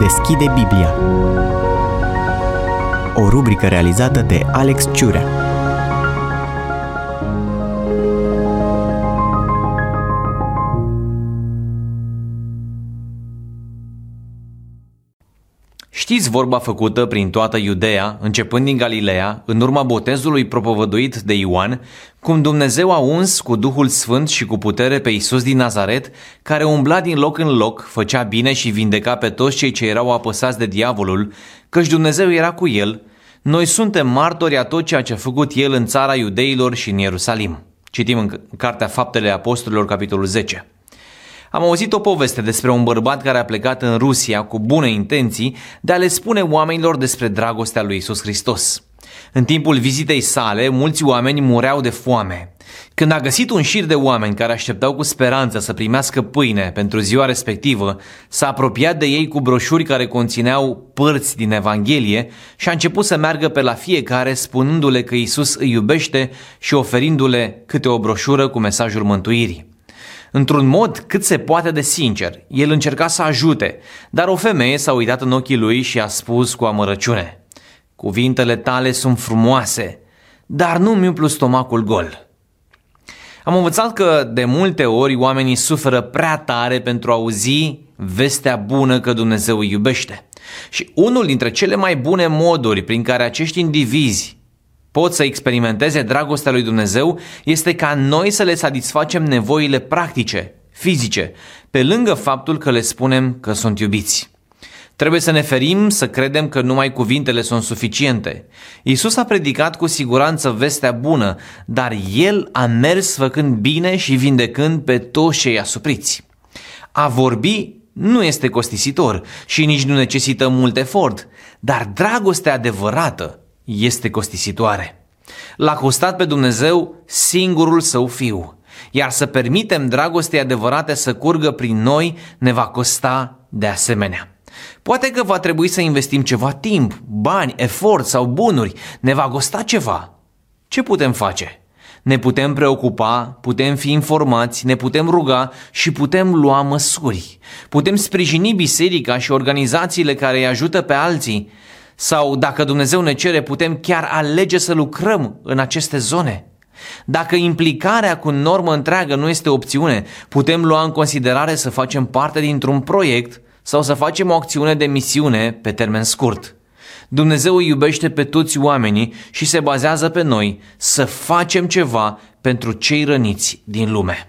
Deschide Biblia. O rubrică realizată de Alex Ciurea. Știți vorba făcută prin toată Iudeea, începând din Galileea, în urma botezului propovăduit de Ioan, cum Dumnezeu a uns cu Duhul Sfânt și cu putere pe Iisus din Nazaret, care umbla din loc în loc, făcea bine și vindeca pe toți cei ce erau apăsați de diavolul, căci Dumnezeu era cu el. Noi suntem martori a tot ceea ce a făcut el în țara iudeilor și în Ierusalim. Citim în Cartea Faptele Apostolilor, capitolul 10. Am auzit o poveste despre un bărbat care a plecat în Rusia cu bune intenții de a le spune oamenilor despre dragostea lui Iisus Hristos. În timpul vizitei sale, mulți oameni mureau de foame. Când a găsit un șir de oameni care așteptau cu speranță să primească pâine pentru ziua respectivă, s-a apropiat de ei cu broșuri care conțineau părți din Evanghelie și a început să meargă pe la fiecare spunându-le că Iisus îi iubește și oferindu-le câte o broșură cu mesajul mântuirii. Într-un mod cât se poate de sincer, el încerca să ajute, dar o femeie s-a uitat în ochii lui și a spus cu amărăciune: "Cuvintele tale sunt frumoase, dar nu-mi umplu stomacul gol." Am învățat că de multe ori oamenii suferă prea tare pentru a auzi vestea bună că Dumnezeu îi iubește. Și unul dintre cele mai bune moduri prin care acești indivizi pot să experimenteze dragostea lui Dumnezeu este ca noi să le satisfacem nevoile practice, fizice, pe lângă faptul că le spunem că sunt iubiți. Trebuie să ne ferim să credem că numai cuvintele sunt suficiente. Iisus a predicat cu siguranță vestea bună, dar El a mers făcând bine și vindecând pe toți cei asupriți. A vorbi nu este costisitor și nici nu necesită mult efort, dar dragostea adevărată este costisitoare. L-a costat pe Dumnezeu singurul Său Fiu, iar să permitem dragostei adevărate să curgă prin noi ne va costa de asemenea. Poate că va trebui să investim ceva timp, bani, efort sau bunuri, ne va costa ceva. Ce putem face? Ne putem preocupa, putem fi informați, ne putem ruga și putem lua măsuri. Putem sprijini biserica și organizațiile care îi ajută pe alții. Sau, dacă Dumnezeu ne cere, putem chiar alege să lucrăm în aceste zone. Dacă implicarea cu normă întreagă nu este opțiune, putem lua în considerare să facem parte dintr-un proiect sau să facem o acțiune de misiune pe termen scurt. Dumnezeu îi iubește pe toți oamenii și se bazează pe noi să facem ceva pentru cei răniți din lume.